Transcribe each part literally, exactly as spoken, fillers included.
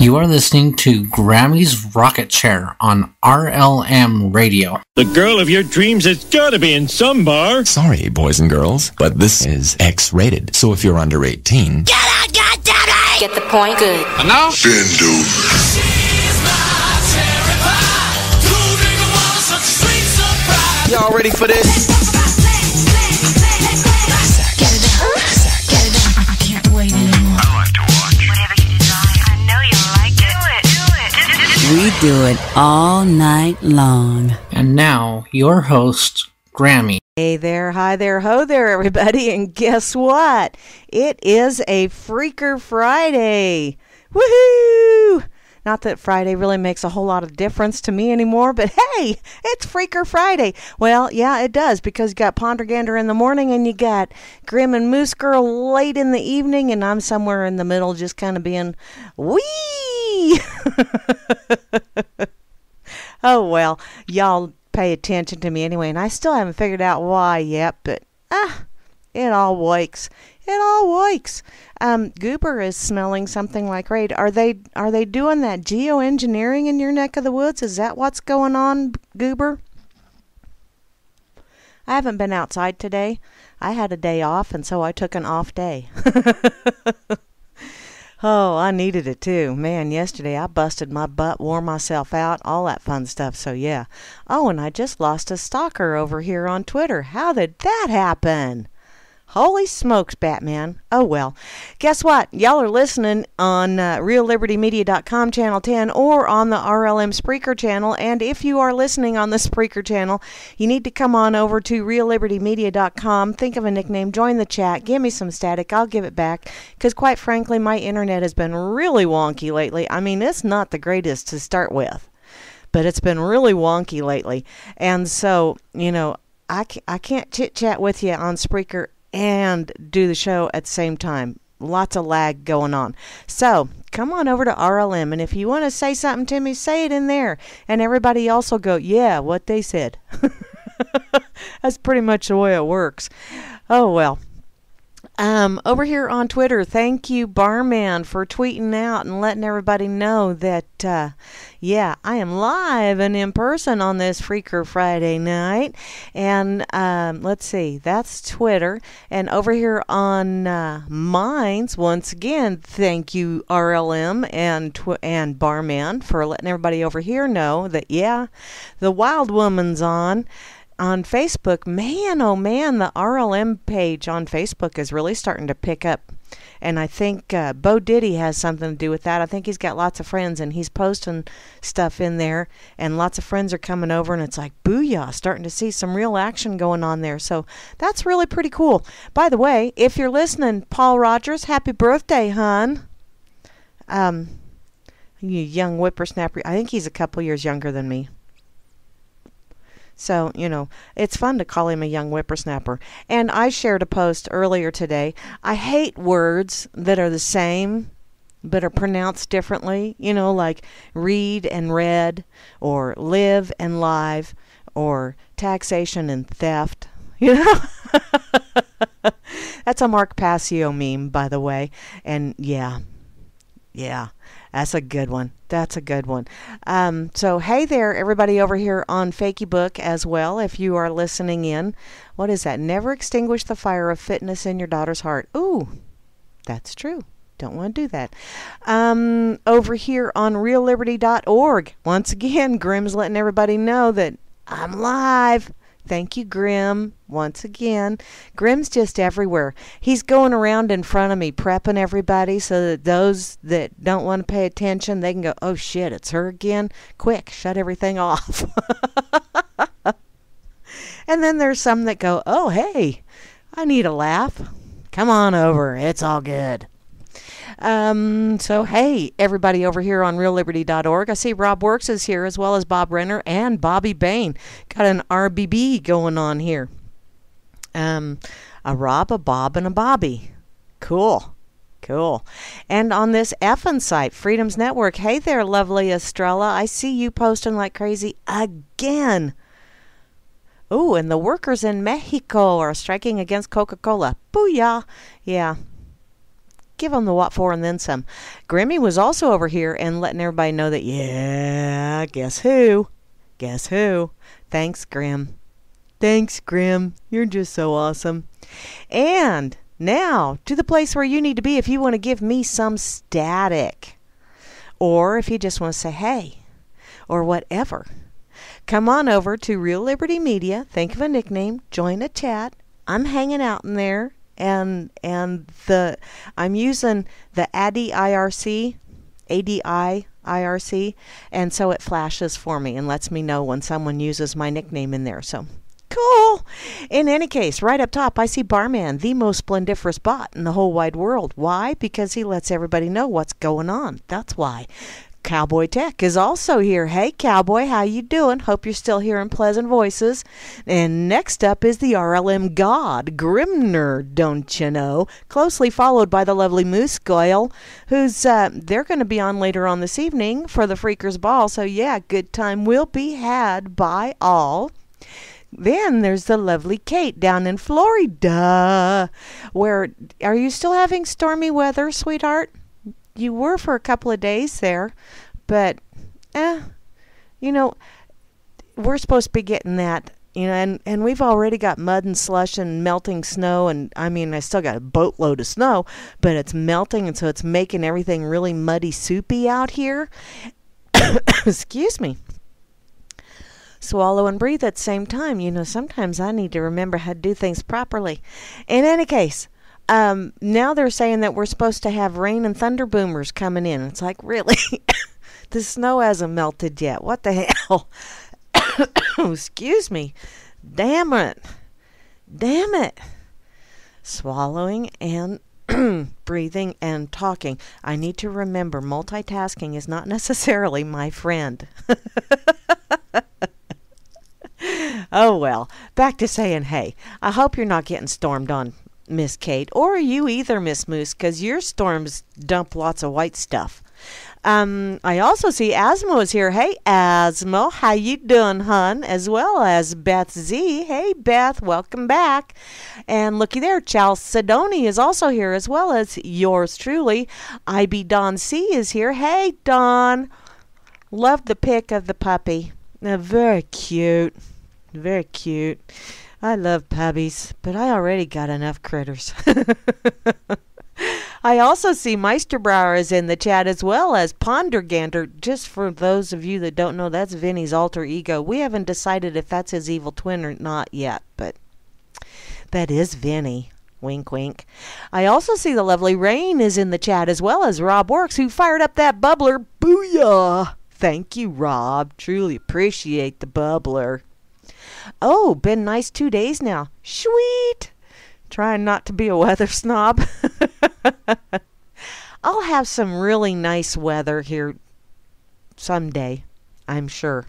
You are listening to Grammy's Rocket Chair on R L M Radio. The girl of your dreams has got to be in some bar. Sorry, boys and girls, but this is X-rated. So if you're under eighteen... Get out, goddammit! Get the point? Good. And now? Bend over. Y'all ready for this? Get it up. Get it up. I can't wait anymore. I like to watch. Whatever you desire. I know you like it. Do it. Do it. We do it all night long. And now, your host, Grammy. Hey there, hi there, ho there, everybody. And guess what? It is a Freaker Friday. Woohoo! Not that Friday really makes a whole lot of difference to me anymore, but hey, it's Freaker Friday. Well, yeah, it does, because you got Pondergander in the morning and you got Grim and Moose Girl late in the evening, and I'm somewhere in the middle just kind of being, wee! Oh, well, y'all pay attention to me anyway, and I still haven't figured out why yet, but ah, it all works. It all works. Um, Goober is smelling something like raid. Are they are they doing that geoengineering in your neck of the woods? Is that what's going on, Goober? I haven't been outside today. I had a day off, and so I took an off day. Oh, I needed it too. Man, yesterday I busted my butt, wore myself out, all that fun stuff. So yeah. Oh, and I just lost a stalker over here on Twitter. How did that happen? Holy smokes, Batman. Oh, well. Guess what? Y'all are listening on uh, Real Liberty Media dot com Channel ten or on the R L M Spreaker channel. And if you are listening on the Spreaker channel, you need to come on over to Real Liberty Media dot com. Think of a nickname. Join the chat. Give me some static. I'll give it back. Because quite frankly, my internet has been really wonky lately. I mean, it's not the greatest to start with, but it's been really wonky lately. And so, you know, I can't, I can't chit-chat with you on Spreaker and do the show at the same time. Lots of lag going on. So come on over to R L M, and if you want to say something to me, say it in there. And everybody else will go, yeah, what they said. That's pretty much the way it works. Oh, well. Um, over here on Twitter, thank you, Barman, for tweeting out and letting everybody know that, uh, yeah, I am live and in person on this Freaker Friday night. And um, let's see, that's Twitter. And over here on uh, Minds, once again, thank you, R L M and tw- and Barman, for letting everybody over here know that, yeah, the Wild Woman's on. On Facebook, man, oh man, the R L M page on Facebook is really starting to pick up. And I think uh, Bo Diddy has something to do with that. I think he's got lots of friends, and he's posting stuff in there, and lots of friends are coming over, and it's like, booyah, starting to see some real action going on there. So that's really pretty cool. By the way, if you're listening, Paul Rogers, happy birthday, hon. Um, you young whippersnapper. I think he's a couple years younger than me. So, you know, it's fun to call him a young whippersnapper. And I shared a post earlier today. I hate words that are the same but are pronounced differently. You know, like read and read, or live and live, or taxation and theft. You know? That's a Mark Passio meme, by the way. And yeah, yeah. That's a good one. That's a good one. Um, so, hey there, everybody over here on Fakey Book as well, if you are listening in. What is that? Never extinguish the fire of fitness in your daughter's heart. Ooh, that's true. Don't want to do that. Um, over here on Real Liberty dot org, once again, Grim's letting everybody know that I'm live. Thank you, Grim, once again. Grim's just everywhere. He's going around in front of me, prepping everybody so that those that don't want to pay attention, they can go, oh, shit, it's her again. Quick, shut everything off. And then there's some that go, oh, hey, I need a laugh. Come on over. It's all good. Um, so, hey, everybody over here on Real Liberty dot org. I see Rob Works is here, as well as Bob Renner and Bobby Bain. Got an R B B going on here. Um, a Rob, a Bob, and a Bobby. Cool. Cool. And on this effing site, Freedom's Network. Hey there, lovely Estrella. I see you posting like crazy again. Oh, and the workers in Mexico are striking against Coca-Cola. Booyah. Yeah. give them the what for and then some. Grimmy was also over here and letting everybody know that, yeah, guess who? Guess who? Thanks, Grim. Thanks, Grim. You're just so awesome. And now to the place where you need to be if you want to give me some static. Or if you just want to say hey. Or whatever. Come on over to Real Liberty Media. Think of a nickname. Join a chat. I'm hanging out in there. And and the I'm using the A D I R C. A D I I R C. And so it flashes for me and lets me know when someone uses my nickname in there. So cool. In any case, right up top, I see Barman, the most splendiferous bot in the whole wide world. Why? Because he lets everybody know what's going on. That's why. Cowboy Tech is also here. Hey, Cowboy, how you doing? Hope you're still hearing pleasant voices. And next up is the R L M God, Grimner, don't you know? Closely followed by the lovely Moose Goyle, who's, uh, they're going to be on later on this evening for the Freakers Ball. So, yeah, good time will be had by all. Then there's the lovely Kate down in Florida. Where, are you still having stormy weather, sweetheart? You were for a couple of days there, but, eh, you know, we're supposed to be getting that, you know, and, and we've already got mud and slush and melting snow, and, I mean, I still got a boatload of snow, but it's melting, and so it's making everything really muddy soupy out here. Excuse me. Swallow and breathe at the same time. You know, sometimes I need to remember how to do things properly. In any case, Um, now they're saying that we're supposed to have rain and thunder boomers coming in. It's like, really? The snow hasn't melted yet. What the hell? Excuse me. Damn it. Damn it. Swallowing and breathing and talking. I need to remember multitasking is not necessarily my friend. Oh, well. Back to saying hey. I hope you're not getting stormed on, Miss Kate, or you either, Miss Moose, because your storms dump lots of white stuff. Um, I also see Asmo is here. Hey, Asmo, how you doing, hun? As well as Beth Z. Hey, Beth, welcome back. And looky there, Chalcedony is also here, as well as yours truly. I B Don C is here. Hey, Don. Love the pic of the puppy. Uh, very cute. Very cute. I love puppies, but I already got enough critters. I also see Meisterbrower is in the chat, as well as Pondergander. Just for those of you that don't know, that's Vinny's alter ego. We haven't decided if that's his evil twin or not yet, but that is Vinny. Wink, wink. I also see the lovely Rain is in the chat, as well as Rob Works, who fired up that bubbler. Booyah! Thank you, Rob. Truly appreciate the bubbler. Oh, been nice two days now. Sweet. Trying not to be a weather snob. I'll have some really nice weather here someday, I'm sure.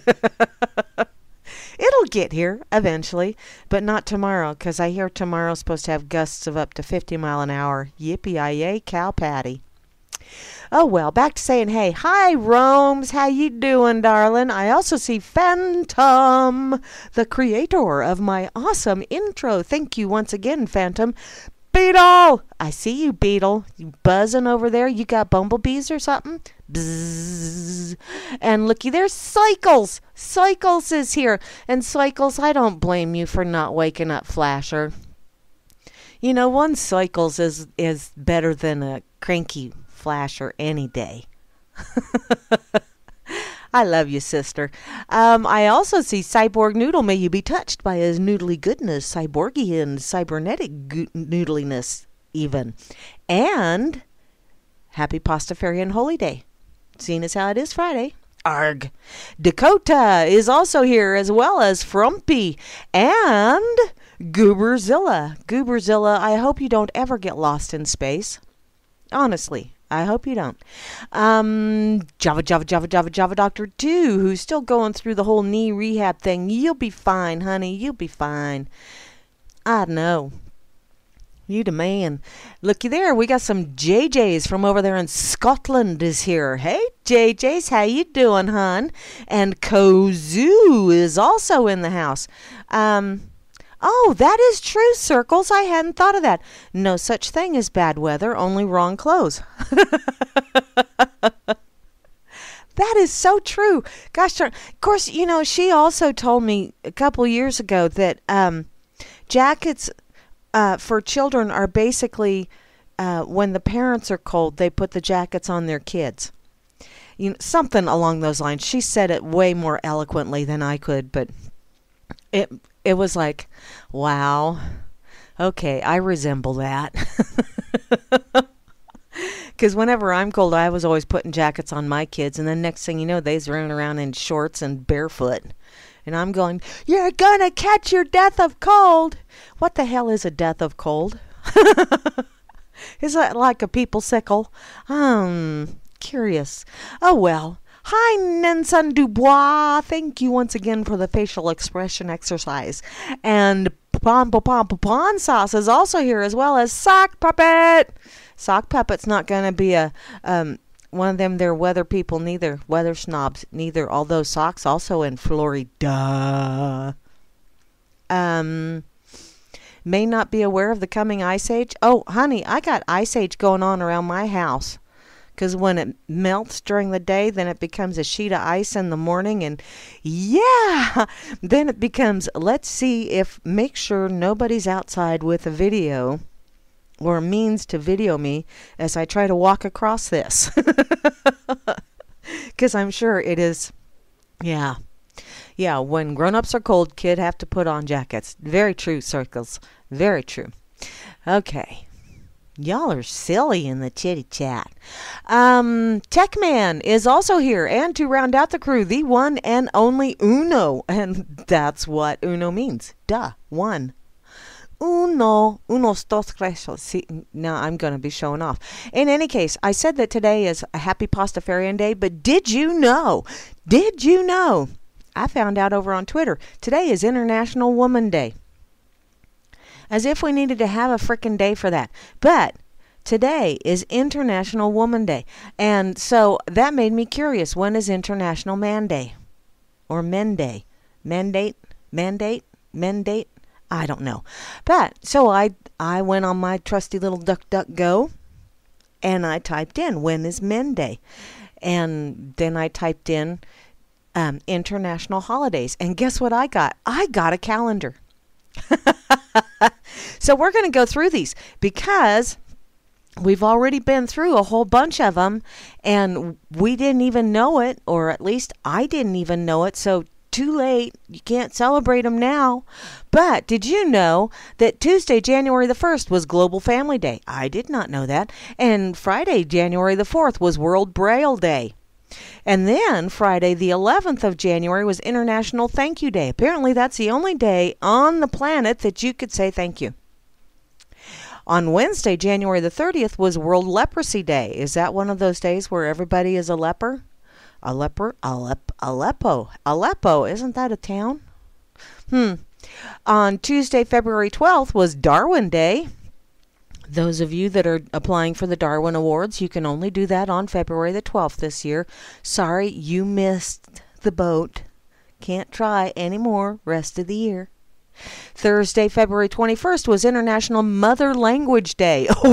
It'll get here eventually, but not tomorrow, because I hear tomorrow's supposed to have gusts of up to fifty mile an hour. Yippee-yi-yay, cow patty. Oh, well, back to saying, hey, hi, Rome's, how you doing, darling? I also see Phantom, the creator of my awesome intro. Thank you once again, Phantom. Beetle! I see you, Beetle. You buzzing over there? You got bumblebees or something? Bzzz. And looky, there's Cycles. Cycles is here. And Cycles, I don't blame you for not waking up, Flasher. You know, one Cycles is, is better than a cranky Flasher any day. I love you, sister. Um, I also see Cyborg Noodle. May you be touched by his noodly goodness, cyborgian, cybernetic go- noodliness, even. And happy Pastafarian Holy Day, seeing as how it is Friday. Arg. Dakota is also here, as well as Frumpy and Gooberzilla. Gooberzilla, I hope you don't ever get lost in space. Honestly. I hope you don't. Um, Java, Java, Java, Java, Java Doctor two, who's still going through the whole knee rehab thing. You'll be fine, honey. You'll be fine. I know. You the man. Looky there. We got some J Js from over there in Scotland is here. Hey, J Js. How you doing, hon? And Kozu is also in the house. Um... Oh, that is true, Circles. I hadn't thought of that. No such thing as bad weather, only wrong clothes. That is so true. Gosh darn. Of course, you know, she also told me a couple years ago that um, jackets uh, for children are basically, uh, when the parents are cold, they put the jackets on their kids. You know, something along those lines. She said it way more eloquently than I could, but it it was like, wow, okay, I resemble that. Because whenever I'm cold, I was always putting jackets on my kids, and then next thing you know, they's running around in shorts and barefoot. And I'm going, you're gonna catch your death of cold. What the hell is a death of cold? Is that like a people sickle? Um, curious. Oh well. Hi, Nelson Dubois. Thank you once again for the facial expression exercise. And Pom Pom Pom Pom Sauce is also here, as well as Sock Puppet. Sock Puppet's not going to be a um one of them there weather people neither. Weather snobs neither. Although Sock's also in Florida. Um, may not be aware of the coming ice age. Oh, honey, I got ice age going on around my house. Because when it melts during the day, then it becomes a sheet of ice in the morning. And yeah, then it becomes, let's see if, make sure nobody's outside with a video or a means to video me as I try to walk across this. Because I'm sure it is, yeah. Yeah, when grown-ups are cold, kids have to put on jackets. Very true, Circles. Very true. Okay. Y'all are silly in the chitty chat. Um, Techman is also here, and to round out the crew, the one and only Uno, and that's what Uno means. Duh, one. Uno, unos dos tres. See, now I'm going to be showing off. In any case, I said that today is a happy Pastafarian day, but did you know? Did you know? I found out over on Twitter. Today is International Woman Day. As if we needed to have a frickin' day for that. But today is International Woman Day. And so that made me curious. When is International Man Day? Or Men Day? Mandate? Mandate? Mandate? I don't know. But so I I went on my trusty little DuckDuckGo and I typed in, when is Men Day? And then I typed in um, international holidays. And guess what I got? I got a calendar. So we're going to go through these because we've already been through a whole bunch of them and we didn't even know it, or at least I didn't even know it. So too late. You can't celebrate them now. But did you know that Tuesday, January the first was Global Family Day? I did not know that. And Friday, January the fourth was World Braille Day. And then Friday the eleventh of January was International Thank You Day. Apparently that's the only day on the planet that you could say thank you. On Wednesday, January the thirtieth was World Leprosy Day. Is that one of those days where everybody is a leper? A leper? Alep- Aleppo. Aleppo. Isn't that a town? Hmm. On Tuesday, February twelfth was Darwin Day. Those of you that are applying for the Darwin Awards, you can only do that on February the twelfth this year. Sorry, you missed the boat. Can't try anymore rest of the year. Thursday, February twenty-first was International Mother Language Day. Oh.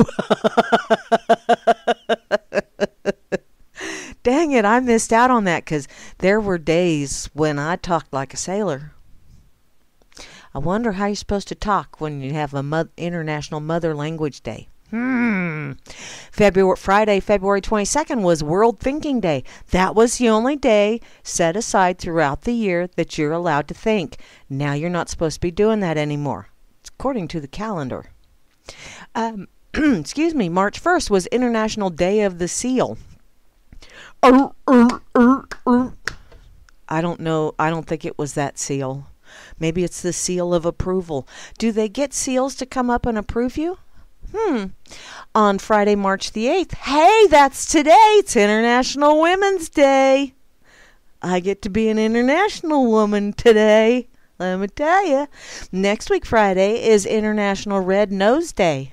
Dang it, I missed out on that because there were days when I talked like a sailor. I wonder how you're supposed to talk when you have a mo- International Mother Language Day. Hmm. February, Friday, February twenty-second was World Thinking Day. That was the only day set aside throughout the year that you're allowed to think. Now you're not supposed to be doing that anymore. It's according to the calendar. Um, excuse me. March first was International Day of the Seal. Uh, uh, uh, uh. I don't know. I don't think it was that seal. Maybe it's the seal of approval. Do they get seals to come up and approve you? Hmm. On Friday, March the eighth, hey, that's today. It's International Women's Day. I get to be an international woman today. Let me tell you. Next week, Friday, is International Red Nose Day.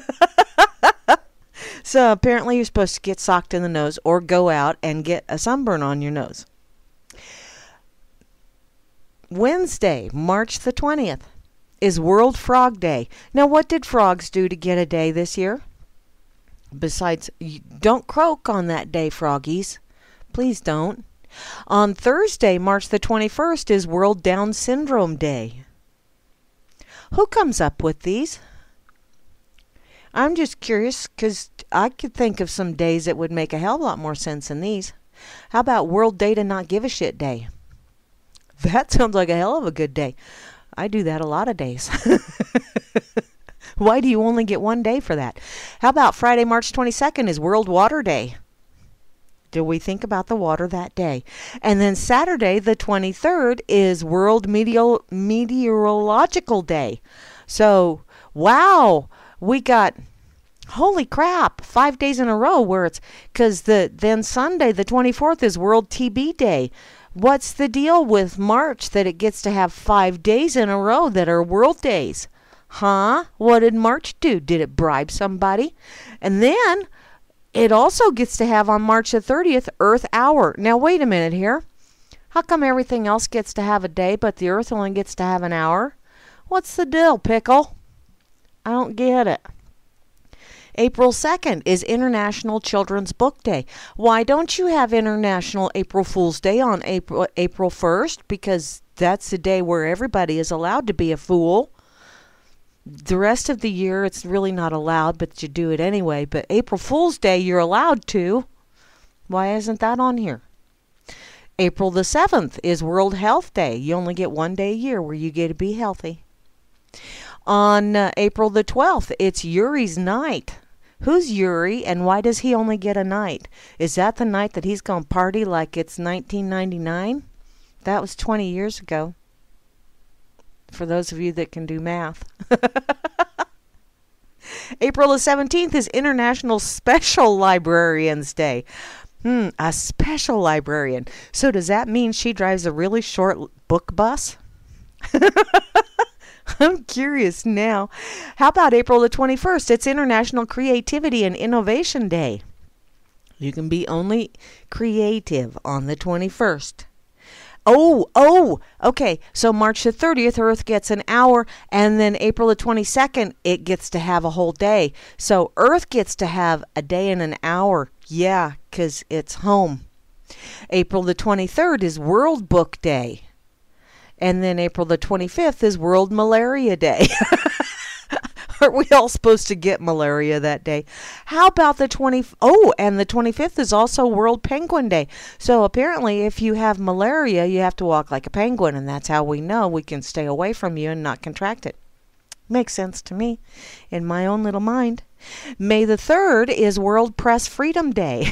So apparently you're supposed to get socked in the nose or go out and get a sunburn on your nose. Wednesday, March the twentieth, is World Frog Day. Now, what did frogs do to get a day this year? Besides, don't croak on that day, froggies. Please don't. On Thursday, March the twenty-first, is World Down Syndrome Day. Who comes up with these? I'm just curious because I could think of some days that would make a hell of a lot more sense than these. How about World Day to Not Give a Shit Day? That sounds like a hell of a good day. I do that a lot of days. Why do you only get one day for that? How about Friday, March twenty-second is World Water Day? Do we think about the water that day? And then Saturday, the twenty-third, is World Meteor- Meteorological Day. So, wow, we got, holy crap, five days in a row where it's, because the, then Sunday, the twenty-fourth, is World T B Day. What's the deal with March that it gets to have five days in a row that are world days? Huh? What did March do? Did it bribe somebody? And then it also gets to have on March the thirtieth, Earth Hour. Now, wait a minute here. How come everything else gets to have a day, but the Earth only gets to have an hour? What's the deal, Pickle? I don't get it. April second is International Children's Book Day. Why don't you have International April Fool's Day on April April first? Because that's the day where everybody is allowed to be a fool. The rest of the year, it's really not allowed, but you do it anyway. But April Fool's Day, you're allowed to. Why isn't that on here? April the seventh is World Health Day. You only get one day a year where you get to be healthy. On uh, April the twelfth, it's Yuri's night. Who's Yuri, and why does he only get a night? Is that the night that he's going to party like it's nineteen ninety-nine? That was twenty years ago. For those of you that can do math. April the seventeenth is International Special Librarians Day. Hmm, a special librarian. So does that mean she drives a really short book bus? I'm curious now. How about April the twenty-first? It's International Creativity and Innovation Day. You can be only creative on the twenty-first. Oh, oh, okay. So March the thirtieth, Earth gets an hour, and then April the twenty-second, it gets to have a whole day. So Earth gets to have a day and an hour. Yeah, because it's home. April the twenty-third is World Book Day. And then April the twenty-fifth is World Malaria Day. Aren't we all supposed to get malaria that day? How about the twentieth? Oh, and the twenty-fifth is also World Penguin Day. So apparently if you have malaria, you have to walk like a penguin, and that's how we know we can stay away from you and not contract it. Makes sense to me in my own little mind. May the third is World Press Freedom Day.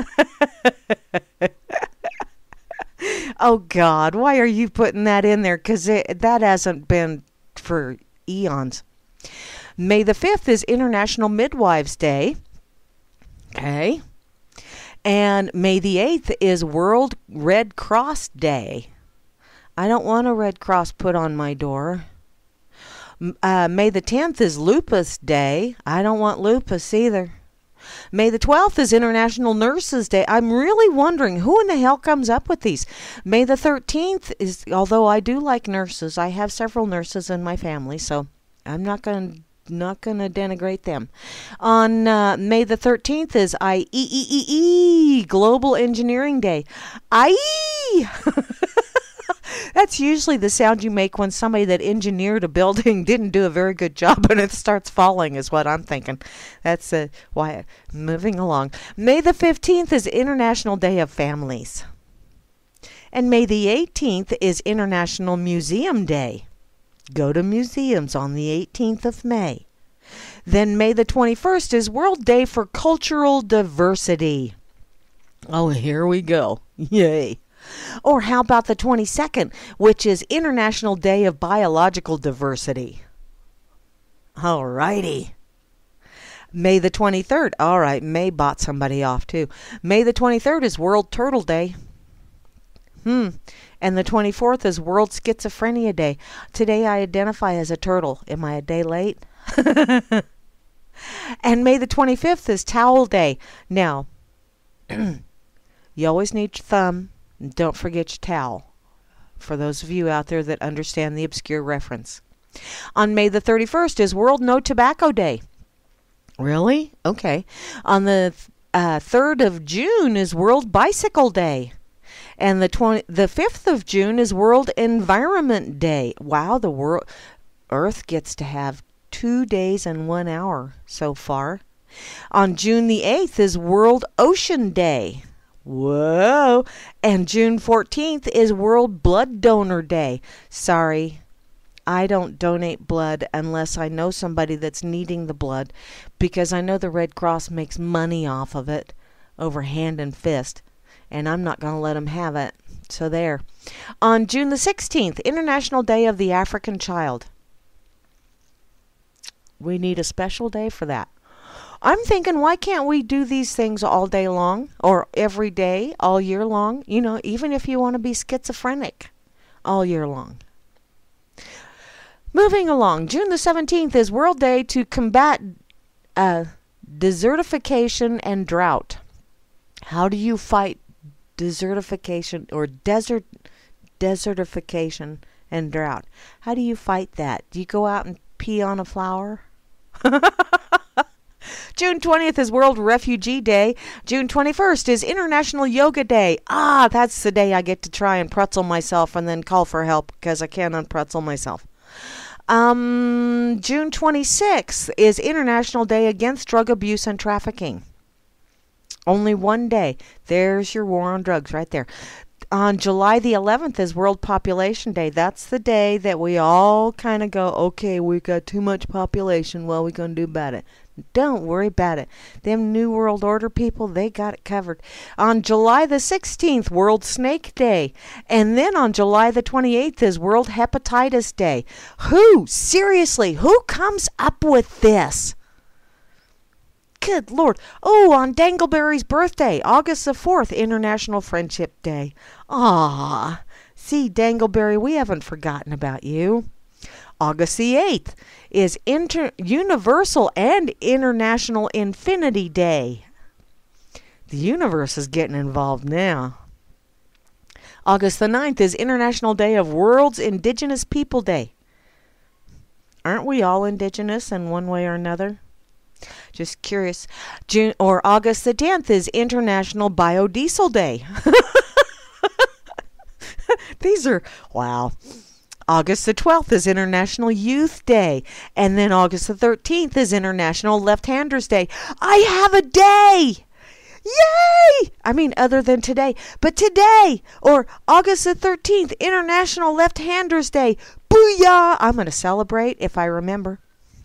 Oh, God, why are you putting that in there? Because that hasn't been for eons. May the fifth is International Midwives Day. Okay. And May the eighth is World Red Cross Day. I don't want a Red Cross put on my door. Uh, May the tenth is Lupus Day. I don't want lupus either. May the twelfth is International Nurses Day. I'm really wondering who in the hell comes up with these. May the thirteenth is, although I do like nurses, I have several nurses in my family, so I'm not going to not going to denigrate them. On uh, May the thirteenth is I E E E E Global Engineering Day. I E That's usually the sound you make when somebody that engineered a building didn't do a very good job and it starts falling, is what I'm thinking. That's uh, why. Moving along. May the fifteenth is International Day of Families. And May the eighteenth is International Museum Day. Go to museums on the eighteenth of May. Then May the twenty-first is World Day for Cultural Diversity. Oh, here we go. Yay. Or how about the twenty-second, which is International Day of Biological Diversity? All righty. May the twenty-third. All right, May bought somebody off too. May the twenty-third is World Turtle Day. Hmm. And the twenty-fourth is World Schizophrenia Day. Today I identify as a turtle. Am I a day late? And May the twenty-fifth is Towel Day. Now, you always need your thumb. And don't forget your towel. For those of you out there that understand the obscure reference. On May the thirty-first is World No Tobacco Day. Really? Okay. On the uh, third of June is World Bicycle Day. And the twenty, the fifth of June is World Environment Day. Wow, the world, Earth gets to have two days and one hour so far. On June the eighth is World Ocean Day. Whoa. And June fourteenth is World Blood Donor Day. Sorry, I don't donate blood unless I know somebody that's needing the blood, because I know the Red Cross makes money off of it over hand and fist, and I'm not going to let them have it. So there. On June the sixteenth, International Day of the African Child. We need a special day for that. I'm thinking, why can't we do these things all day long, or every day, all year long? You know, even if you want to be schizophrenic all year long. Moving along, June the seventeenth is World Day to combat uh, desertification and drought. How do you fight desertification or desert desertification and drought? How do you fight that? Do you go out and pee on a flower? June twentieth is World Refugee Day. June twenty-first is International Yoga Day. Ah, that's the day I get to try and pretzel myself and then call for help because I can't unpretzel myself. Um, June twenty-sixth is International Day Against Drug Abuse and Trafficking. Only one day. There's your war on drugs right there. On July the eleventh is World Population Day. That's the day that we all kind of go, okay, we got too much population. What are we going to do about it? Don't worry about it. Them New World Order people, they got it covered. On July the sixteenth, World Snake Day. And then on July the twenty-eighth is World Hepatitis Day. Who? Seriously, who comes up with this? Good Lord. Oh, on Dangleberry's birthday, August the fourth, International Friendship Day. Ah, see, Dangleberry, we haven't forgotten about you. August the eighth is Inter- Universal and International Infinity Day. The universe is getting involved now. August the ninth is International Day of World's Indigenous People Day. Aren't we all indigenous in one way or another? Just curious. June or August the tenth is International Biodiesel Day. These are, wow. August the twelfth is International Youth Day. And then August the thirteenth is International Left-Handers Day. I have a day! Yay! I mean, other than today. But today, or August the thirteenth, International Left-Handers Day. Booyah! I'm going to celebrate if I remember.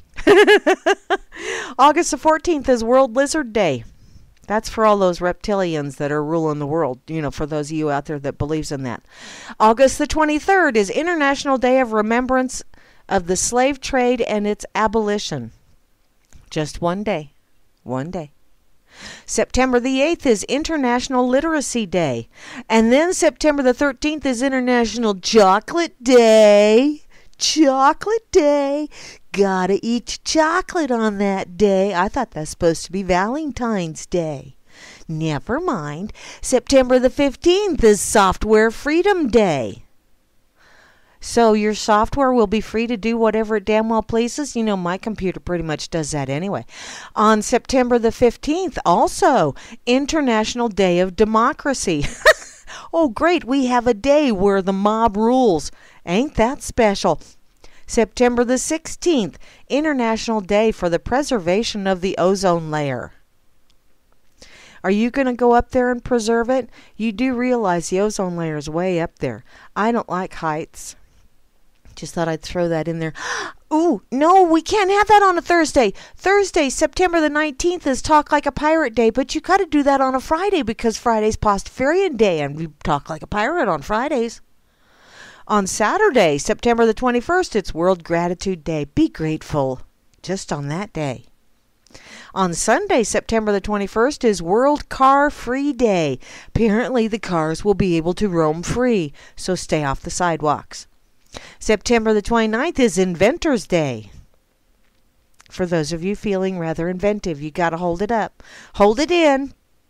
August the fourteenth is World Lizard Day. That's for all those reptilians that are ruling the world, you know, for those of you out there that believes in that. August the twenty-third is International Day of Remembrance of the Slave Trade and its Abolition. Just one day. One day. September the eighth is International Literacy Day. And then September the thirteenth is International Chocolate Day. Chocolate Day. Gotta eat chocolate on that day. I thought that's supposed to be Valentine's Day. Never mind. September the fifteenth is Software Freedom Day. So your software will be free to do whatever it damn well pleases. You know, my computer pretty much does that anyway. On September the fifteenth, also, International Day of Democracy. Oh, great. We have a day where the mob rules. Ain't that special? September the sixteenth, International Day for the Preservation of the Ozone Layer. Are you going to go up there and preserve it? You do realize the ozone layer is way up there. I don't like heights. Just thought I'd throw that in there. Ooh, no, we can't have that on a Thursday. Thursday, September the nineteenth is Talk Like a Pirate Day, but you got to do that on a Friday because Friday's Pastafarian Day, and we talk like a pirate on Fridays. On Saturday, September the twenty-first, it's World Gratitude Day. Be grateful just on that day. On Sunday, September the twenty-first, is World Car Free Day. Apparently, the cars will be able to roam free, so stay off the sidewalks. September the twenty-ninth is Inventors Day. For those of you feeling rather inventive, you got to hold it up. Hold it in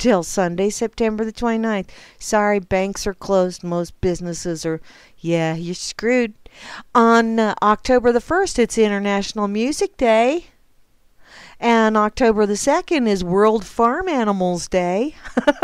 till Sunday, September the twenty-ninth. Sorry, banks are closed. Most businesses are, yeah, you're screwed. On uh, October the first, it's International Music Day. And October the second is World Farm Animals Day.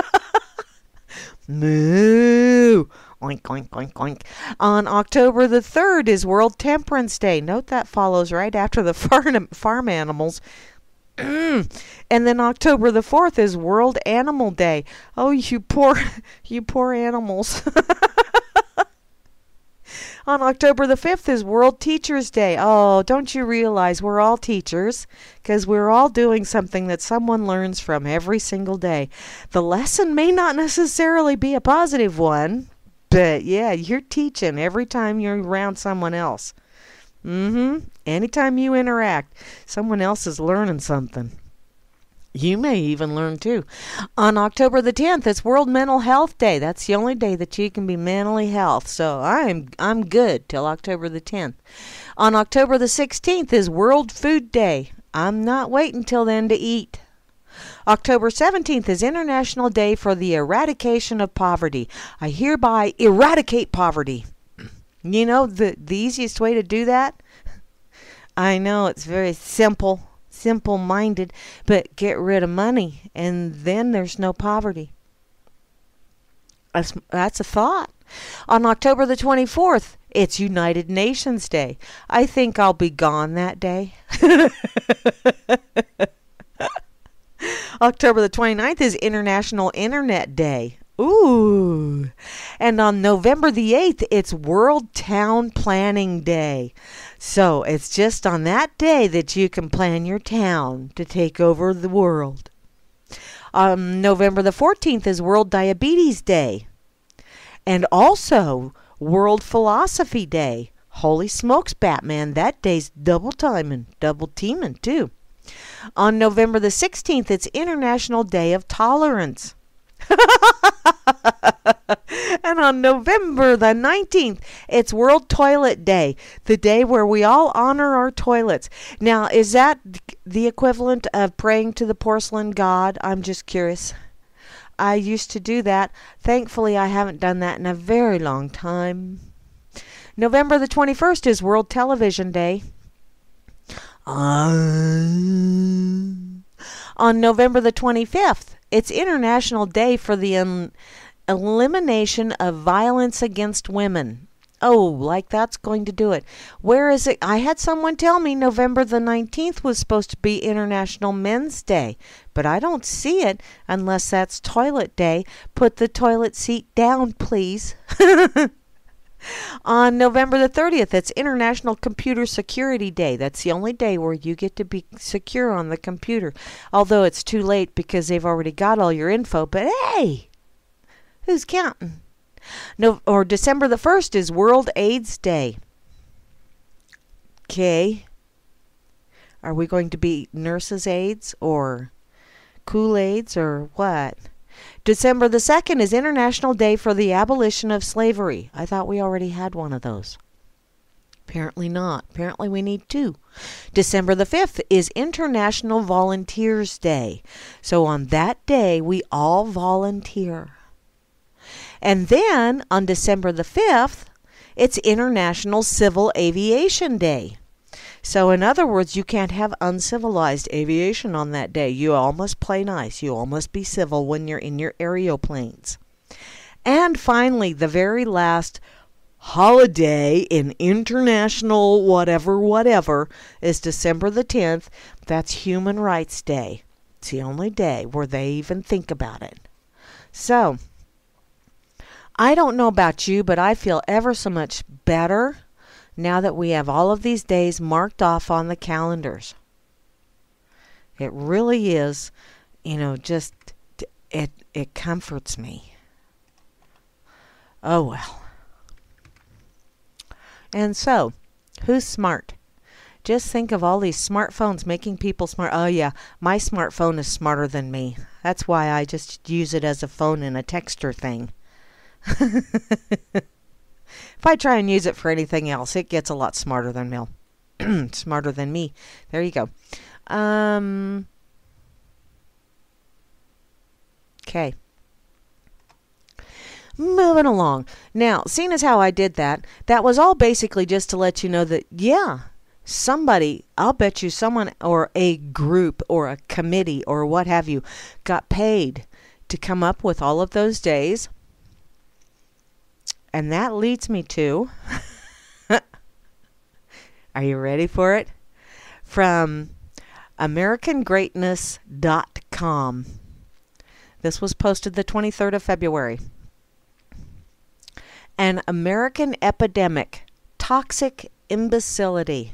Moo! Oink, oink, oink, oink. On October the third is World Temperance Day. Note that follows right after the farm, farm animals. And then October the fourth is World Animal Day. Oh, you poor, you poor animals. On October the fifth is World Teachers Day. Oh, don't you realize we're all teachers? Because we're all doing something that someone learns from every single day. The lesson may not necessarily be a positive one, but yeah, you're teaching every time you're around someone else. Mm-hmm. Anytime you interact, someone else is learning something. You may even learn too. On October the tenth, it's World Mental Health Day. That's the only day that you can be mentally health. So I'm I'm good till October the tenth. On October the sixteenth is World Food Day. I'm not waiting till then to eat. October seventeenth is International Day for the Eradication of Poverty. I hereby eradicate poverty. You know the, the easiest way to do that? I know it's very simple. Simple-minded, but get rid of money, and then there's no poverty. That's, that's a thought. On October the twenty-fourth, it's United Nations Day. I think I'll be gone that day. October the twenty-ninth is International Internet Day. Ooh. And on November the eighth, it's World Town Planning Day. So it's just on that day that you can plan your town to take over the world. Um, November the fourteenth is World Diabetes Day. And also World Philosophy Day. Holy smokes, Batman, that day's double timing, double teaming too. On November the sixteenth, it's International Day of Tolerance. And on November the nineteenth, it's World Toilet Day, the day where we all honor our toilets. Now, is that the equivalent of praying to the porcelain god? I'm just curious. I used to do that. Thankfully, I haven't done that in a very long time. November the twenty-first is World Television Day. Um, on November the twenty-fifth, it's International Day for the um, Elimination of Violence Against Women. Oh, like that's going to do it. Where is it? I had someone tell me November the nineteenth was supposed to be International Men's Day, but I don't see it unless that's Toilet Day. Put the toilet seat down, please. On November the thirtieth, it's International Computer Security Day. That's the only day where you get to be secure on the computer. Although it's too late because they've already got all your info. But hey, who's counting? No, or December the first is World AIDS Day. Okay. Are we going to be nurses' aides or Kool-Aids or what? December the second is International Day for the Abolition of Slavery. I thought we already had one of those. Apparently not. Apparently we need two. December the fifth is International Volunteers Day. So on that day, we all volunteer. And then on December the fifth, it's International Civil Aviation Day. So in other words, you can't have uncivilized aviation on that day. You all must play nice. You all must be civil when you're in your aeroplanes. And finally, the very last holiday in international whatever, whatever, is December the tenth. That's Human Rights Day. It's the only day where they even think about it. So, I don't know about you, but I feel ever so much better now that we have all of these days marked off on the calendars. It really is, you know, just, it, it comforts me. Oh, well. And so, who's smart? Just think of all these smartphones making people smart. Oh, yeah, my smartphone is smarter than me. That's why I just use it as a phone and a texter thing. If I try and use it for anything else, it gets a lot smarter than me. Smarter than me. There you go. Um, Okay. Moving along. Now, seeing as how I did that, that was all basically just to let you know that, yeah, somebody, I'll bet you someone or a group or a committee or what have you got paid to come up with all of those days. And that leads me to, are you ready for it? From American Greatness dot com. This was posted the twenty-third of February. An American epidemic, toxic imbecility.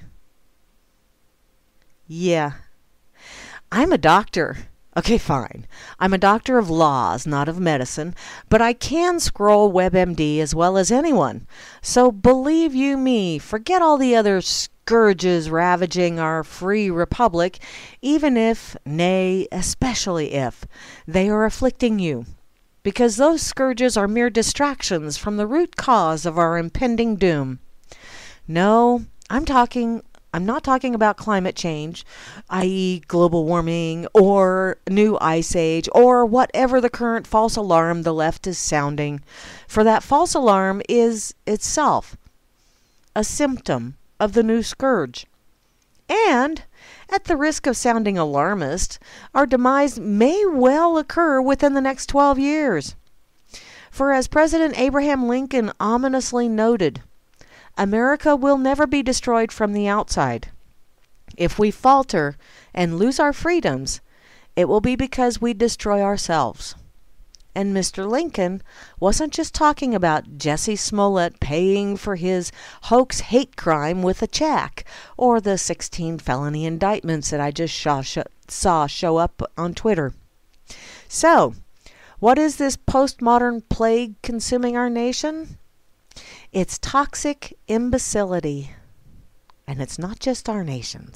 Yeah. I'm a doctor. Okay, fine. I'm a doctor of laws, not of medicine, but I can scroll WebMD as well as anyone. So believe you me, forget all the other scourges ravaging our free republic, even if, nay, especially if, they are afflicting you. Because those scourges are mere distractions from the root cause of our impending doom. No, I'm talking, I'm not talking about climate change, that is global warming, or new ice age, or whatever the current false alarm the left is sounding. For that false alarm is itself a symptom of the new scourge. And, at the risk of sounding alarmist, our demise may well occur within the next twelve years. For as President Abraham Lincoln ominously noted, America will never be destroyed from the outside. If we falter and lose our freedoms, it will be because we destroy ourselves. And Mister Lincoln wasn't just talking about Jesse Smollett paying for his hoax hate crime with a check, or the sixteen felony indictments that I just saw, saw show up on Twitter. So, what is this postmodern plague consuming our nation? It's toxic imbecility. And it's not just our nation.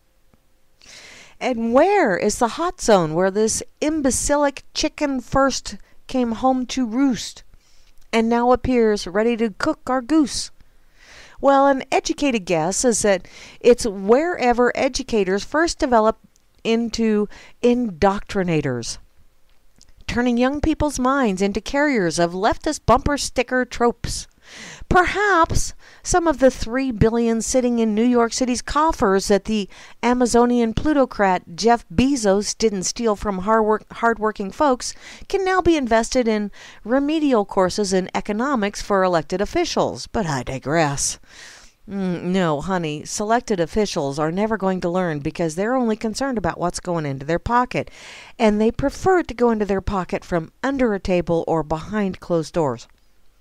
And where is the hot zone where this imbecilic chicken first came home to roost and now appears ready to cook our goose? Well, an educated guess is that it's wherever educators first develop into indoctrinators, turning young people's minds into carriers of leftist bumper sticker tropes. Perhaps some of the three billion sitting in New York City's coffers that the Amazonian plutocrat Jeff Bezos didn't steal from hard hardworking folks can now be invested in remedial courses in economics for elected officials. But I digress. Mm, no, honey, selected officials are never going to learn because they're only concerned about what's going into their pocket. And they prefer it to go into their pocket from under a table or behind closed doors.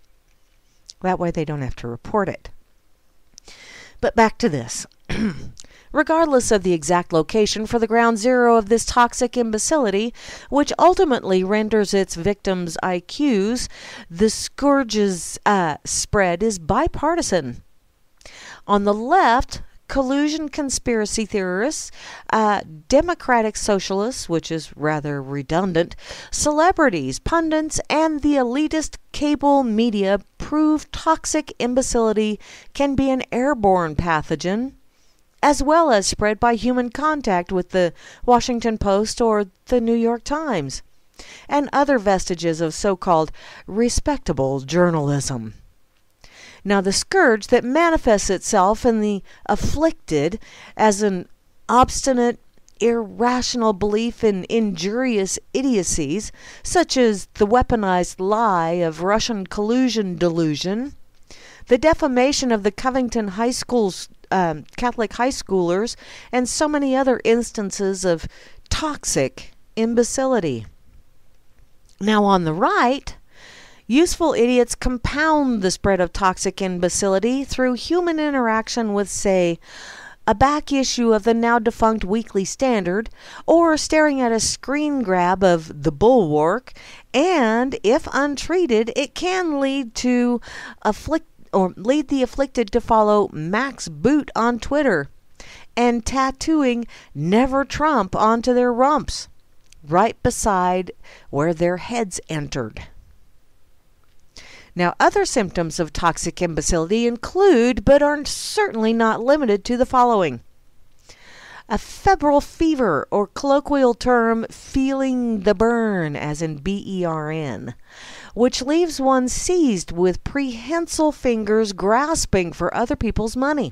That way they don't have to report it. But back to this. Regardless of the exact location for the ground zero of this toxic imbecility, which ultimately renders its victims' I Qs, the scourge's uh, spread is bipartisan. On the left, collusion conspiracy theorists, uh, democratic socialists, which is rather redundant, celebrities, pundits, and the elitist cable media prove toxic imbecility can be an airborne pathogen, as well as spread by human contact with the Washington Post or the New York Times, and other vestiges of so-called respectable journalism. Now, the scourge that manifests itself in the afflicted as an obstinate, irrational belief in injurious idiocies, such as the weaponized lie of Russian collusion delusion, the defamation of the Covington High School's um, Catholic high schoolers, and so many other instances of toxic imbecility. Now, on the right, useful idiots compound the spread of toxic imbecility through human interaction with, say, a back issue of the now-defunct Weekly Standard, or staring at a screen grab of The Bulwark, and, if untreated, it can lead to afflict or lead the afflicted to follow Max Boot on Twitter and tattooing Never Trump onto their rumps, right beside where their heads entered. Now, other symptoms of toxic imbecility include, but are certainly not limited to, the following. a febrile fever, or colloquial term feeling the burn, as in B E R N, which leaves one seized with prehensile fingers grasping for other people's money.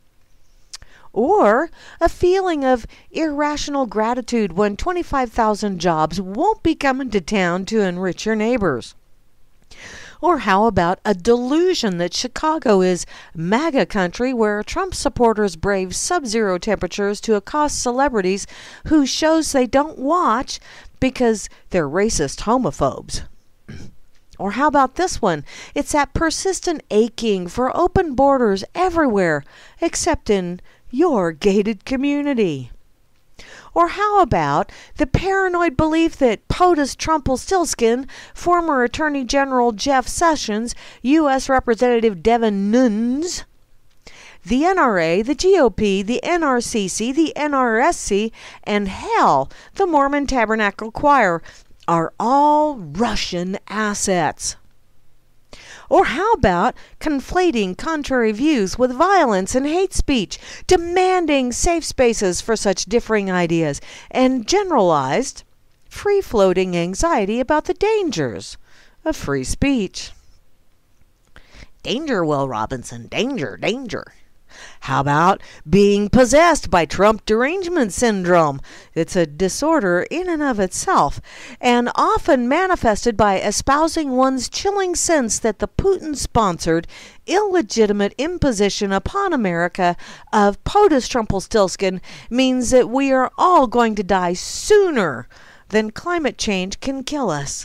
Or a feeling of irrational gratitude when twenty-five thousand jobs won't be coming to town to enrich your neighbors. Or how about a delusion that Chicago is MAGA country where Trump supporters brave sub-zero temperatures to accost celebrities whose shows they don't watch because they're racist homophobes? Or how about this one? It's that persistent aching for open borders everywhere except in your gated community. Or how about the paranoid belief that POTUS Trumpelstiltskin, former Attorney General Jeff Sessions, U S Representative Devin Nunes, the N R A, the G O P, the N R C C, the N R S C, and hell, the Mormon Tabernacle Choir are all Russian assets? Or how about conflating contrary views with violence and hate speech, demanding safe spaces for such differing ideas, and generalized, free-floating anxiety about the dangers of free speech? Danger, Will Robinson, danger, danger. How about being possessed by Trump derangement syndrome? It's a disorder in and of itself, and often manifested by espousing one's chilling sense that the Putin-sponsored, illegitimate imposition upon America of POTUS Trumpelstiltskin means that we are all going to die sooner than climate change can kill us.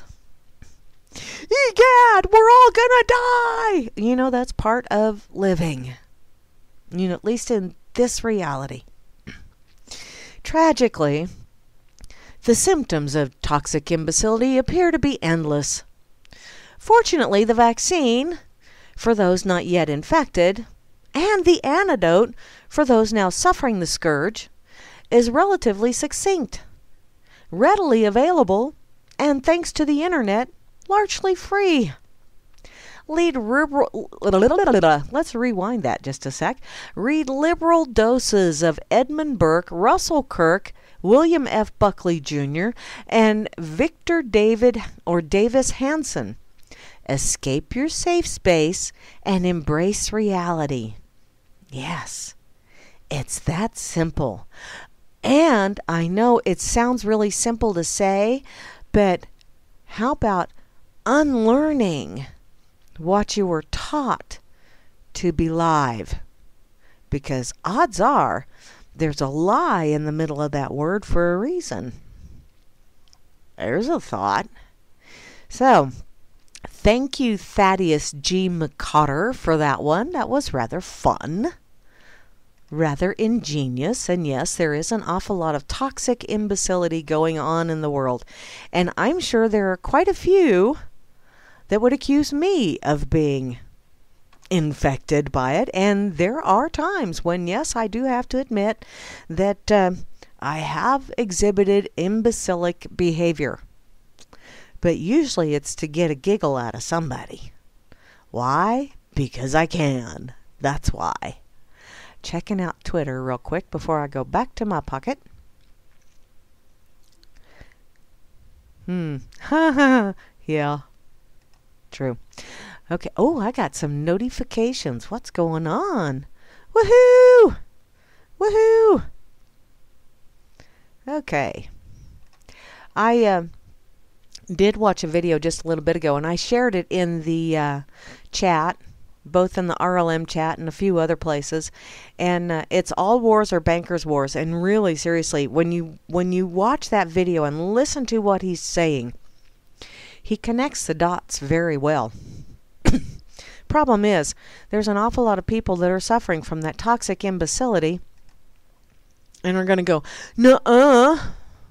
Egad, we're all gonna die! You know, that's part of living. You know, at least in this reality. Tragically, the symptoms of toxic imbecility appear to be endless. Fortunately, the vaccine, for those not yet infected, and the antidote, for those now suffering the scourge, is relatively succinct, readily available, and thanks to the internet, largely free. Lead liberal, let's rewind that just a sec. Read liberal doses of Edmund Burke, Russell Kirk, William F. Buckley Junior, and Victor David or Davis Hanson. Escape your safe space and embrace reality. Yes, it's that simple. And I know it sounds really simple to say, but how about unlearning what you were taught to believe? Because odds are there's a lie in the middle of that word for a reason. There's a thought. So, thank you, Thaddeus G. McCotter, for that one. That was rather fun, rather ingenious, and yes, there is an awful lot of toxic imbecility going on in the world, and I'm sure there are quite a few that would accuse me of being infected by it. And there are times when, yes, I do have to admit that uh, I have exhibited imbecilic behavior. But usually it's to get a giggle out of somebody. Why? Because I can. That's why. Checking out Twitter real quick before I go back to my pocket. Hmm. Yeah. True. Okay. Oh, I got some notifications. What's going on? Woohoo! Woohoo! Okay. I uh, did watch a video just a little bit ago, and I shared it in the uh, chat, both in the R L M chat and a few other places. And uh, it's All Wars Are Bankers' Wars. And really, seriously, when you when you watch that video and listen to what he's saying, he connects the dots very well. Problem is, there's an awful lot of people that are suffering from that toxic imbecility and are going to go, nuh-uh,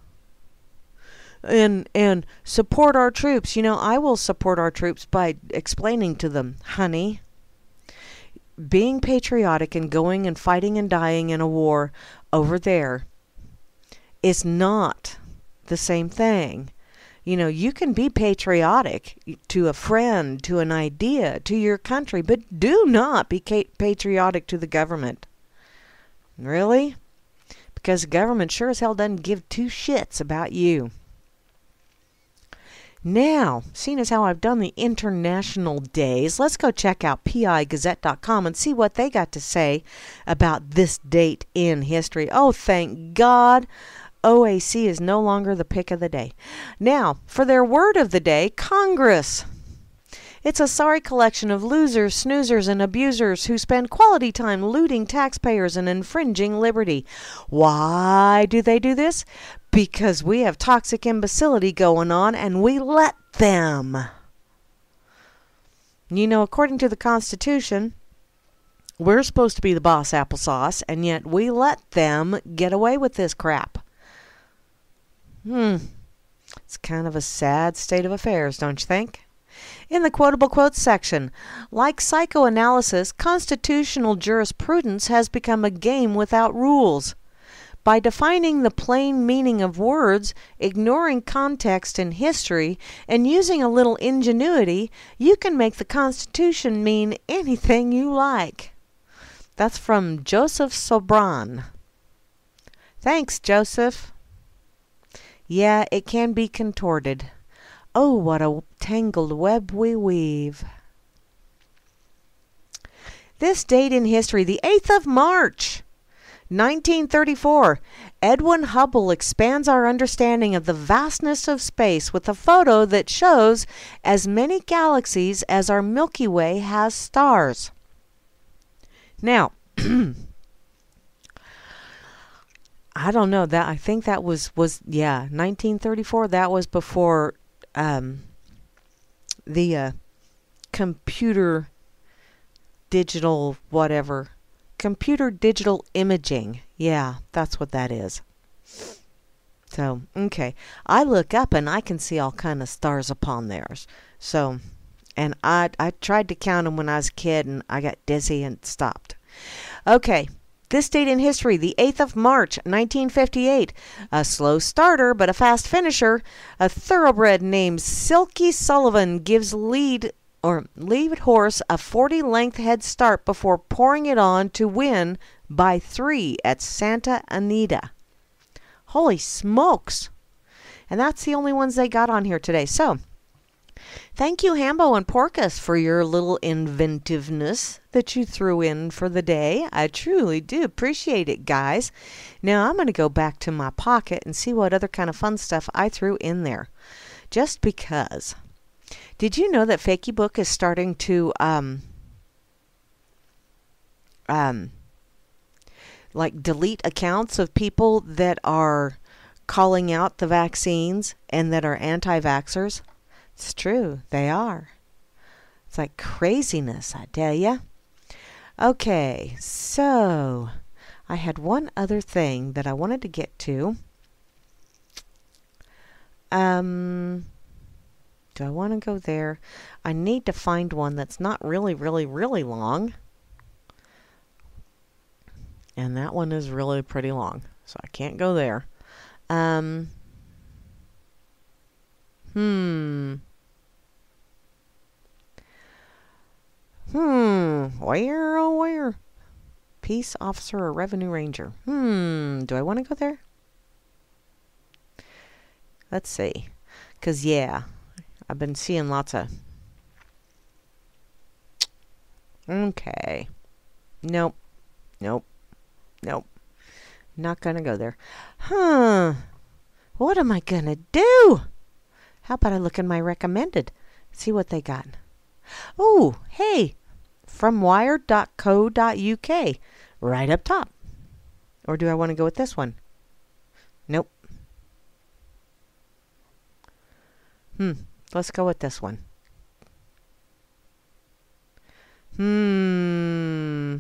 and, and support our troops. You know, I will support our troops by explaining to them, honey, being patriotic and going and fighting and dying in a war over there is not the same thing. You know, you can be patriotic to a friend, to an idea, to your country, but do not be patriotic to the government. Really? because the government sure as hell doesn't give two shits about you. Now, seeing as how I've done the international days, let's go check out P I Gazette dot com and see what they got to say about this date in history. Oh, thank God, O A C is no longer the pick of the day. Now, for their word of the day, Congress. It's a sorry collection of losers, snoozers, and abusers who spend quality time looting taxpayers and infringing liberty. Why do they do this? Because we have toxic imbecility going on and we let them. You know, according to the Constitution, we're supposed to be the boss applesauce, and yet we let them get away with this crap. Hmm. It's kind of a sad state of affairs, don't you think? In the quotable quotes section, like psychoanalysis, constitutional jurisprudence has become a game without rules. By defining the plain meaning of words, ignoring context and history, and using a little ingenuity, you can make the Constitution mean anything you like. That's from Joseph Sobran. Thanks, Joseph. Yeah, it can be contorted. Oh, what a tangled web we weave. This date in history, the eighth of March, nineteen thirty-four, Edwin Hubble expands our understanding of the vastness of space with a photo that shows as many galaxies as our Milky Way has stars. Now, I don't know that I think that was was yeah, nineteen thirty-four. That was before um the uh, computer digital whatever. Computer digital imaging. Yeah, that's what that is. So, okay. I look up and I can see all kind of stars upon theirs. So, and I I tried to count them when I was a kid and I got dizzy and stopped. Okay. This date in history, the eighth of March, nineteen fifty-eight. A slow starter, but a fast finisher. A thoroughbred named Silky Sullivan gives lead or lead horse a forty-length head start before pouring it on to win by three at Santa Anita. Holy smokes! And that's the only ones they got on here today. So, thank you, Hambo and Porcus, for your little inventiveness that you threw in for the day. I truly do appreciate it, guys. Now, I'm going to go back to my pocket and see what other kind of fun stuff I threw in there. Just because. Did you know that Fakey Book is starting to, um, um, like delete accounts of people that are calling out the vaccines and that are anti-vaxxers? It's true. They are. It's like craziness, I tell ya. Okay, so I had one other thing that I wanted to get to. Um, do I want to go there? I need to find one that's not really, really, really long. And that one is really pretty long, so I can't go there. Um... Hmm. Hmm. Where, oh, where? Peace officer or revenue ranger? Hmm. Do I want to go there? Let's see. Because, yeah, I've been seeing lots of... Okay. Nope. Nope. Nope. Not going to go there. Huh. What am I going to do? How about I look in my recommended? See what they got. Oh, hey, from wired dot co dot U K, right up top. Or do I want to go with this one? Nope. Hmm, let's go with this one. Hmm.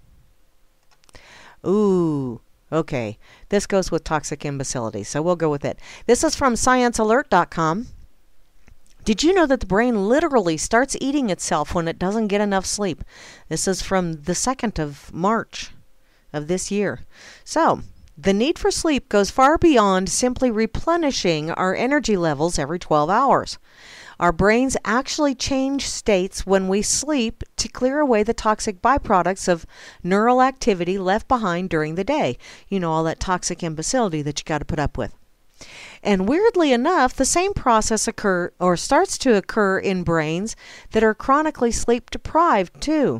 Ooh. Okay, this goes with toxic imbecility, so we'll go with it. This is from science alert dot com. Did you know that the brain literally starts eating itself when it doesn't get enough sleep? This is from the second of March of this year. So, the need for sleep goes far beyond simply replenishing our energy levels every twelve hours. Our brains actually change states when we sleep to clear away the toxic byproducts of neural activity left behind during the day. You know, all that toxic imbecility that you got to put up with. And weirdly enough, the same process occur or starts to occur in brains that are chronically sleep deprived too.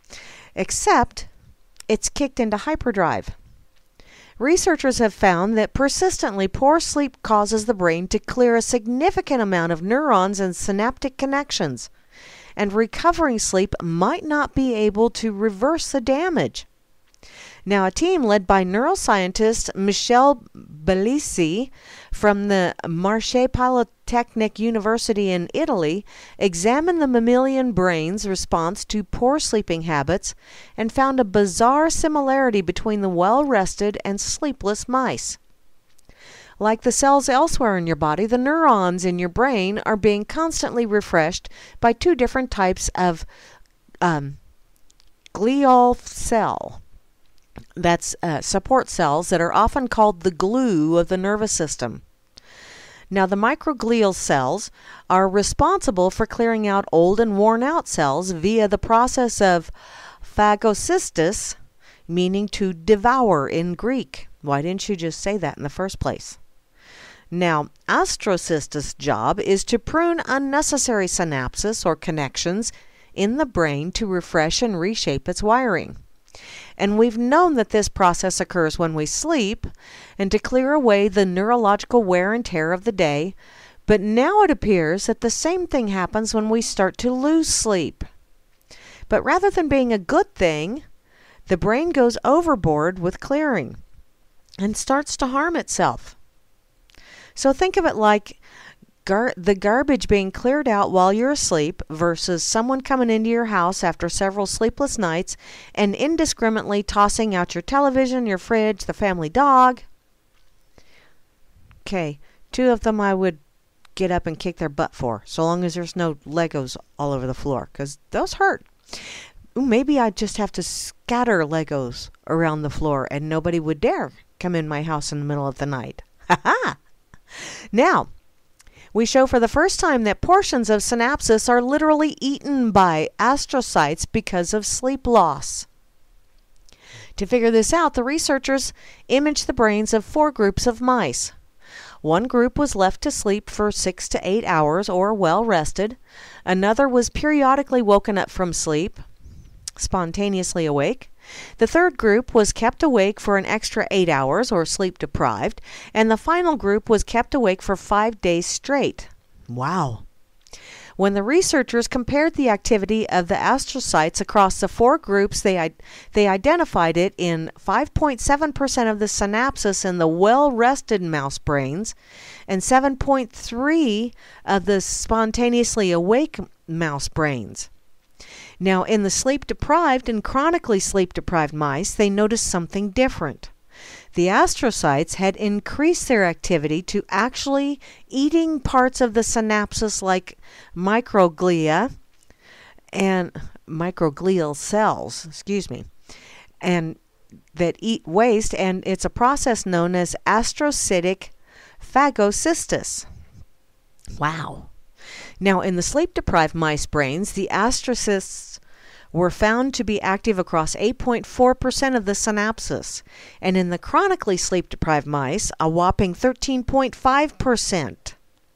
Except it's kicked into hyperdrive. Researchers have found that persistently poor sleep causes the brain to clear a significant amount of neurons and synaptic connections, and recovering sleep might not be able to reverse the damage. Now, a team led by neuroscientist Michel Bellisi from the Marche Polytechnic University in Italy examined the mammalian brain's response to poor sleeping habits and found a bizarre similarity between the well-rested and sleepless mice. Like the cells elsewhere in your body, the neurons in your brain are being constantly refreshed by two different types of um, glial cell. That's uh, support cells that are often called the glue of the nervous system. Now, the microglial cells are responsible for clearing out old and worn out cells via the process of phagocystis, meaning to devour in Greek. Why didn't you just say that in the first place? Now, astrocystis' job is to prune unnecessary synapses or connections in the brain to refresh and reshape its wiring. And we've known that this process occurs when we sleep and to clear away the neurological wear and tear of the day, but now it appears that the same thing happens when we start to lose sleep. But rather than being a good thing, the brain goes overboard with clearing and starts to harm itself. So think of it like Gar- the garbage being cleared out while you're asleep versus someone coming into your house after several sleepless nights and indiscriminately tossing out your television, your fridge, the family dog. Okay, two of them I would get up and kick their butt for, so long as there's no Legos all over the floor, because those hurt. Ooh, maybe I'd just have to scatter Legos around the floor and nobody would dare come in my house in the middle of the night. Ha ha! Now, we show for the first time that portions of synapses are literally eaten by astrocytes because of sleep loss. To figure this out, the researchers imaged the brains of four groups of mice. One group was left to sleep for six to eight hours or well rested. Another was periodically woken up from sleep, spontaneously awake. The third group was kept awake for an extra eight hours or sleep deprived, and the final group was kept awake for five days straight. Wow. When the researchers compared the activity of the astrocytes across the four groups, they, they identified it in five point seven percent of the synapses in the well-rested mouse brains and seven point three of the spontaneously awake mouse brains. Now, in the sleep-deprived and chronically sleep-deprived mice, they noticed something different. The astrocytes had increased their activity to actually eating parts of the synapses like microglia and microglial cells, excuse me, and that eat waste, and it's a process known as astrocytic phagocystis. Wow. Now, in the sleep-deprived mice brains, the astrocysts were found to be active across eight point four percent of the synapses, and in the chronically sleep-deprived mice, a whopping thirteen point five percent.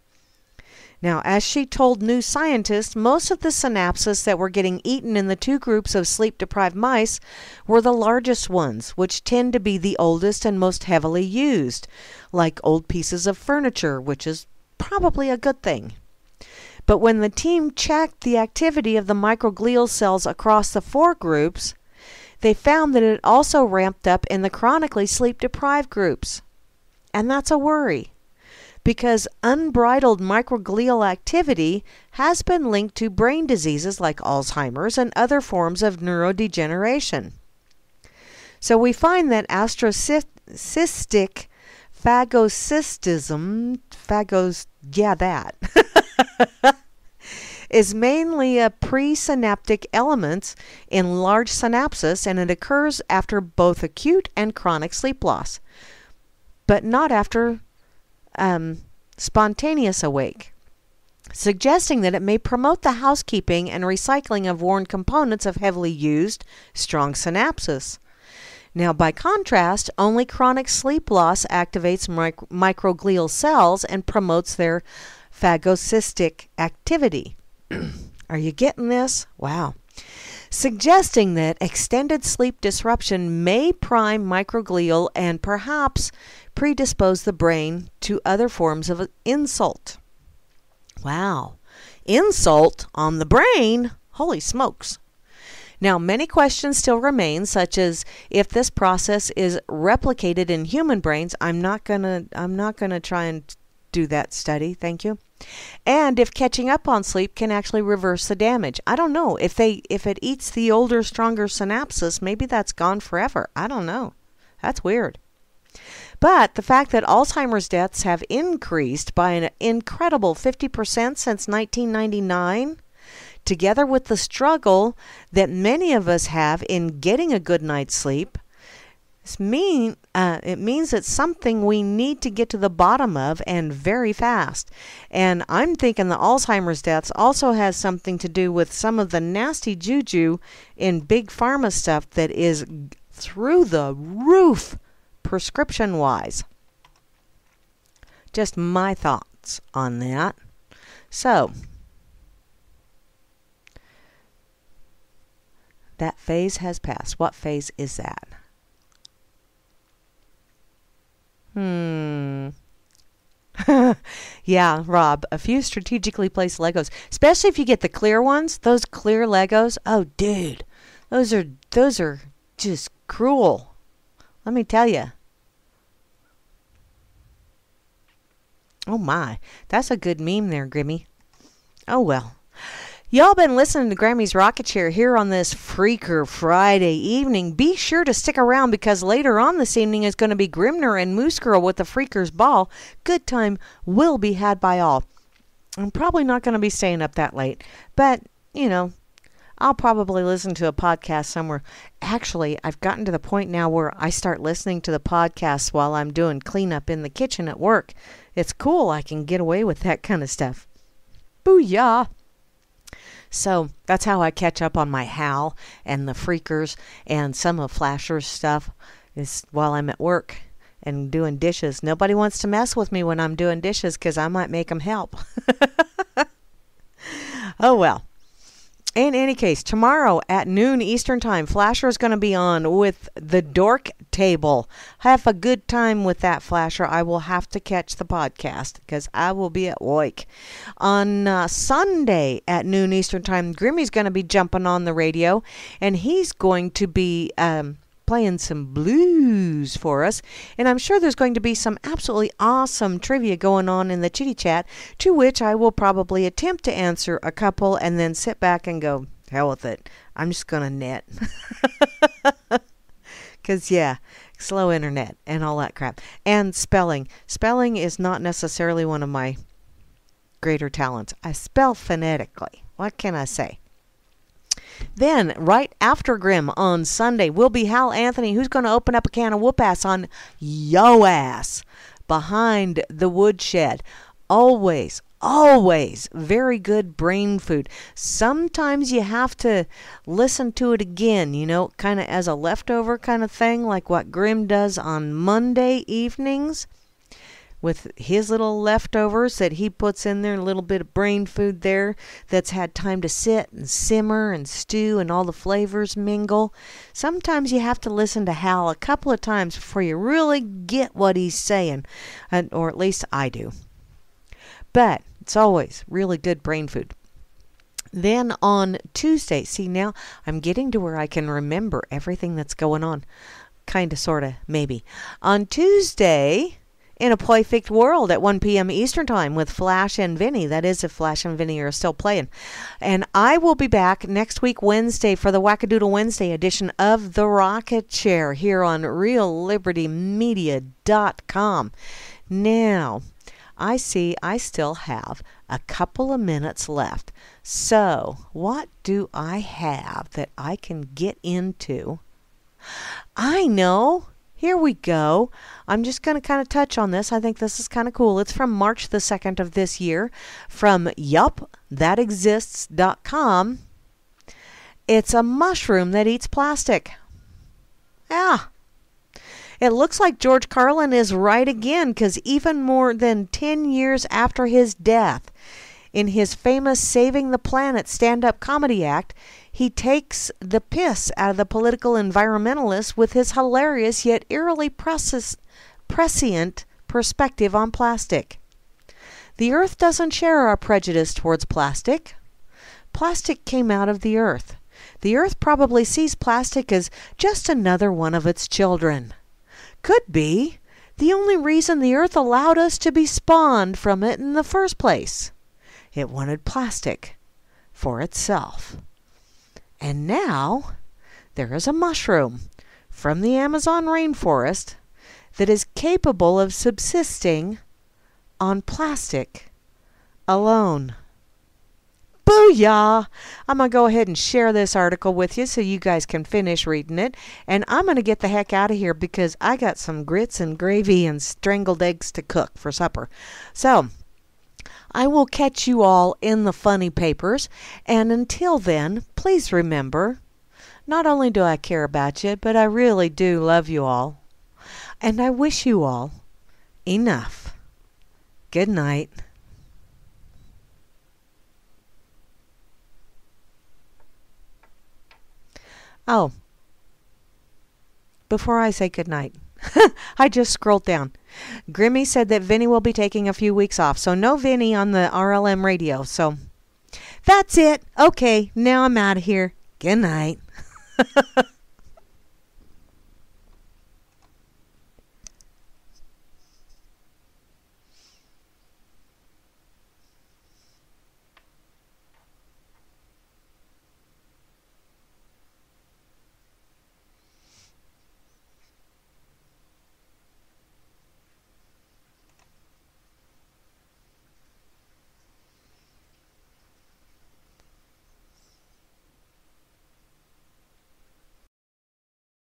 Now, as she told New Scientist, most of the synapses that were getting eaten in the two groups of sleep-deprived mice were the largest ones, which tend to be the oldest and most heavily used, like old pieces of furniture, which is probably a good thing. But when the team checked the activity of the microglial cells across the four groups, they found that it also ramped up in the chronically sleep-deprived groups. And that's a worry, because unbridled microglial activity has been linked to brain diseases like Alzheimer's and other forms of neurodegeneration. So we find that astrocytic phagocystism, phagos, yeah, that, is mainly a presynaptic element in large synapses, and it occurs after both acute and chronic sleep loss, but not after um, spontaneous awake. suggesting that it may promote the housekeeping and recycling of worn components of heavily used, strong synapses. Now, by contrast, only chronic sleep loss activates mic- microglial cells and promotes their phagocytic activity. Are you getting this? Wow. Suggesting that extended sleep disruption may prime microglial and perhaps predispose the brain to other forms of insult. Wow. Insult on the brain? Holy smokes. Now, many questions still remain, such as if this process is replicated in human brains. I'm not gonna I'm not gonna try and do that study, thank you. And if catching up on sleep can actually reverse the damage. I don't know. If they if it eats the older, stronger synapses, maybe that's gone forever. I don't know. That's weird. But the fact that Alzheimer's deaths have increased by an incredible fifty percent since nineteen ninety-nine, together with the struggle that many of us have in getting a good night's sleep, this mean, uh, it means it's something we need to get to the bottom of, and very fast. And I'm thinking the Alzheimer's deaths also has something to do with some of the nasty juju in big pharma stuff that is through the roof prescription-wise. Just my thoughts on that. So, that phase has passed. What phase is that? Hmm. Yeah, Rob, a few strategically placed Legos, especially if you get the clear ones, those clear Legos. Oh, dude, those are those are just cruel. Let me tell you. Oh my, that's a good meme there, Grimmy. Oh well. Y'all been listening to Grammy's Rocket Chair here on this Freaker Friday evening. Be sure to stick around because later on this evening is going to be Grimner and Moose Girl with the Freakers Ball. Good time will be had by all. I'm probably not going to be staying up that late, but, you know, I'll probably listen to a podcast somewhere. Actually, I've gotten to the point now where I start listening to the podcasts while I'm doing cleanup in the kitchen at work. It's cool. I can get away with that kind of stuff. Booyah! So that's how I catch up on my Hal and the Freakers and some of Flasher's stuff is while I'm at work and doing dishes. Nobody wants to mess with me when I'm doing dishes because I might make them help. Oh well. In any case, tomorrow at noon Eastern Time, Flasher is going to be on with the Dork Table. Have a good time with that, Flasher. I will have to catch the podcast because I will be at work. On uh, Sunday at noon Eastern Time, Grimmy's going to be jumping on the radio, and he's going to be um, playing some blues for us. And I'm sure there's going to be some absolutely awesome trivia going on in the chitty chat, to which I will probably attempt to answer a couple and then sit back and go, hell with it. I'm just going to net. Because, yeah, slow internet and all that crap. And spelling. Spelling is not necessarily one of my greater talents. I spell phonetically. What can I say? Then, right after Grim on Sunday, will be Hal Anthony, who's going to open up a can of whoop-ass on Yo Ass behind the woodshed. Always, always very good brain food. Sometimes you have to listen to it again, you know, kind of as a leftover kind of thing, like what Grim does on Monday evenings with his little leftovers that he puts in there, a little bit of brain food there that's had time to sit and simmer and stew and all the flavors mingle. Sometimes you have to listen to Hal a couple of times before you really get what he's saying, uh, or at least I do. But it's always really good brain food. Then on Tuesday, see now I'm getting to where I can remember everything that's going on. Kind of, sort of, maybe. On Tuesday, In a Perfect World at one p.m. Eastern Time with Flash and Vinny. That is if Flash and Vinny are still playing. And I will be back next week Wednesday for the Wackadoodle Wednesday edition of The Rocket Chair here on real liberty media dot com. Now, I see I still have a couple of minutes left. So, what do I have that I can get into? I know. Here we go. I'm just going to kind of touch on this. I think this is kind of cool. It's from March the second of this year from yup that exists dot com. It's a mushroom that eats plastic. Yeah. It looks like George Carlin is right again, because even more than ten years after his death, in his famous Saving the Planet stand-up comedy act, he takes the piss out of the political environmentalists with his hilarious yet eerily prescient perspective on plastic. The earth doesn't share our prejudice towards plastic. Plastic came out of the earth. The earth probably sees plastic as just another one of its children. Could be the only reason the earth allowed us to be spawned from it in the first place. It wanted plastic for itself. And now there is a mushroom from the Amazon rainforest that is capable of subsisting on plastic alone. Booyah! I'm going to go ahead and share this article with you so you guys can finish reading it. And I'm going to get the heck out of here because I got some grits and gravy and strangled eggs to cook for supper. So I will catch you all in the funny papers. And until then, please remember, not only do I care about you, but I really do love you all. And I wish you all enough. Good night. Oh, before I say goodnight, I just scrolled down. Grimmy said that Vinny will be taking a few weeks off, so no Vinny on the R L M radio. So that's it. Okay, now I'm out of here. Good night.